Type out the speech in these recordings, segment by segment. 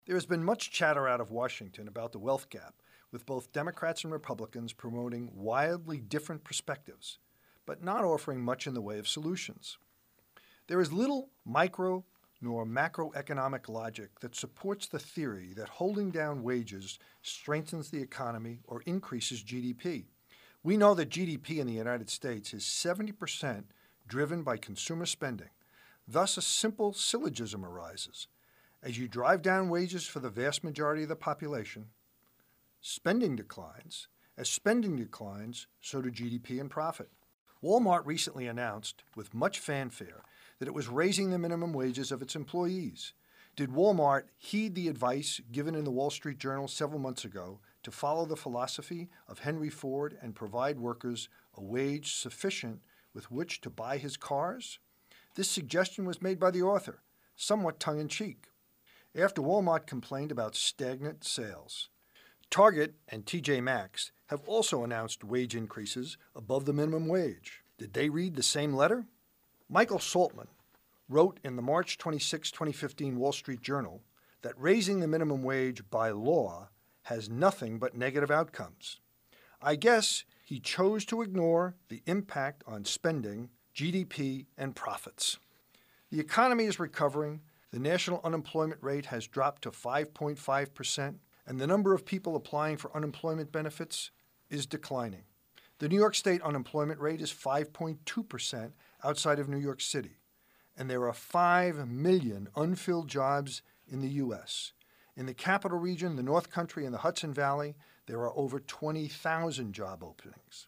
There has been much chatter out of Washington about the wealth gap, with both Democrats and Republicans promoting wildly different perspectives, but not offering much in the way of solutions. There is little micro nor macroeconomic logic that supports the theory that holding down wages strengthens the economy or increases GDP. We know that GDP in the United States is 70% driven by consumer spending. Thus, a simple syllogism arises. As you drive down wages for the vast majority of the population, spending declines. As spending declines, so do GDP and profit. Walmart recently announced, with much fanfare, that it was raising the minimum wages of its employees. Did Walmart heed the advice given in the Wall Street Journal several months ago to follow the philosophy of Henry Ford and provide workers a wage sufficient with which to buy his cars? This suggestion was made by the author, somewhat tongue-in-cheek, after Walmart complained about stagnant sales. Target and TJ Maxx have also announced wage increases above the minimum wage. Did they read the same letter? Michael Saltman wrote in the March 26, 2015 Wall Street Journal that raising the minimum wage by law has nothing but negative outcomes. I guess he chose to ignore the impact on spending, GDP, and profits. The economy is recovering. The national unemployment rate has dropped to 5.5%, and the number of people applying for unemployment benefits is declining. The New York State unemployment rate is 5.2% outside of New York City, and there are 5 million unfilled jobs in the U.S. In the capital region, the North Country, and the Hudson Valley, there are over 20,000 job openings.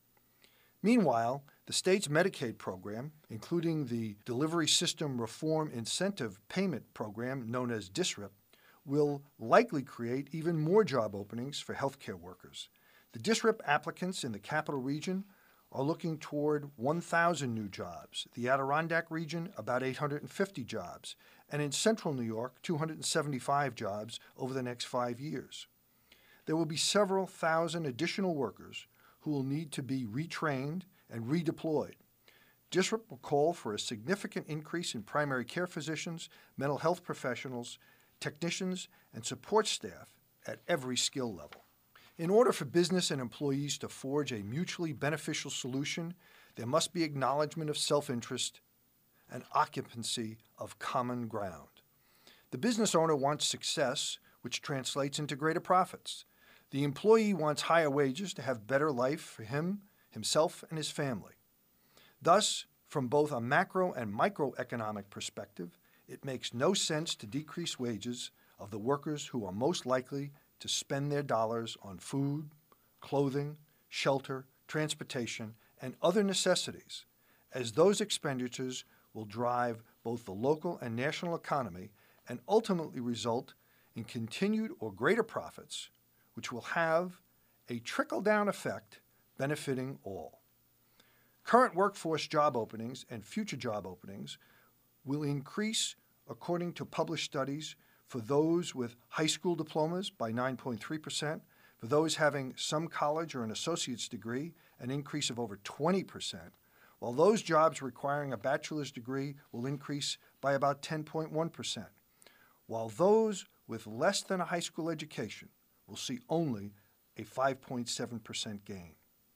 Meanwhile, the state's Medicaid program, including the Delivery System Reform Incentive Payment Program known as DSRIP, will likely create even more job openings for healthcare workers. The DSRIP applicants in the capital region are looking toward 1,000 new jobs, the Adirondack region about 850 jobs, and in central New York 275 jobs over the next 5 years. There will be several thousand additional workers who will need to be retrained and redeployed. DSRIP will call for a significant increase in primary care physicians, mental health professionals, technicians, and support staff at every skill level. In order for business and employees to forge a mutually beneficial solution, there must be acknowledgement of self-interest and occupancy of common ground. The business owner wants success, which translates into greater profits. The employee wants higher wages to have better life for himself, and his family. Thus, from both a macro and microeconomic perspective, it makes no sense to decrease wages of the workers who are most likely to spend their dollars on food, clothing, shelter, transportation, and other necessities, as those expenditures will drive both the local and national economy and ultimately result in continued or greater profits, which will have a trickle-down effect benefiting all. Current workforce job openings and future job openings will increase, according to published studies, for those with high school diplomas by 9.3%, for those having some college or an associate's degree, an increase of over 20%, while those jobs requiring a bachelor's degree will increase by about 10.1%, while those with less than a high school education will see only a 5.7% gain.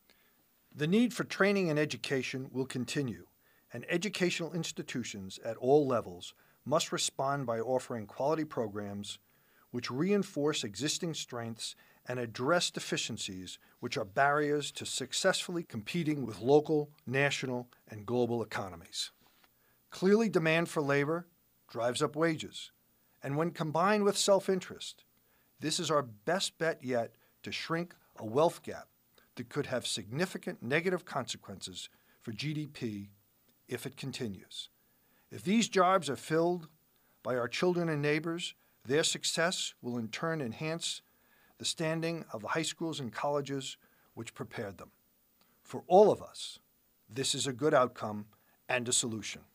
The need for training and education will continue, and educational institutions at all levels must respond by offering quality programs which reinforce existing strengths and address deficiencies which are barriers to successfully competing with local, national, and global economies. Clearly, demand for labor drives up wages, and when combined with self-interest, this is our best bet yet to shrink a wealth gap that could have significant negative consequences for GDP if it continues. If these jobs are filled by our children and neighbors, their success will in turn enhance the standing of the high schools and colleges which prepared them. For all of us, this is a good outcome and a solution.